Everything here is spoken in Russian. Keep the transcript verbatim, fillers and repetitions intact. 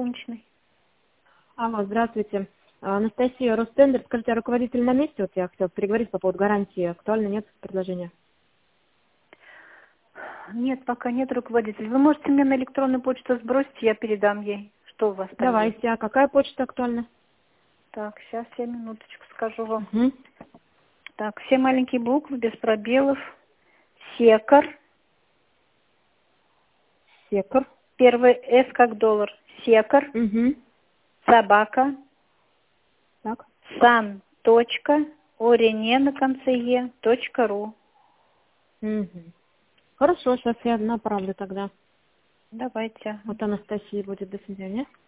Солнечный. Алло, здравствуйте. А, Анастасия, Ростендер. Скажите, а руководитель на месте? Вот я хотела переговорить по поводу гарантии. Актуально, нет предложения? Нет, пока нет руководителя. Вы можете мне на электронную почту сбросить, я передам ей, что у вас там есть. Давайте. А какая почта актуальна? Так, сейчас я минуточку скажу вам. Угу. Так, все маленькие буквы, без пробелов. Секар. Секор. Первый S как доллар. Секар. Угу. Собака. Так. Сан. Точка. Орине на конце Е. Точка ру. Угу. Хорошо, сейчас я направлю тогда. Давайте. Вот Анастасия будет. До свидания.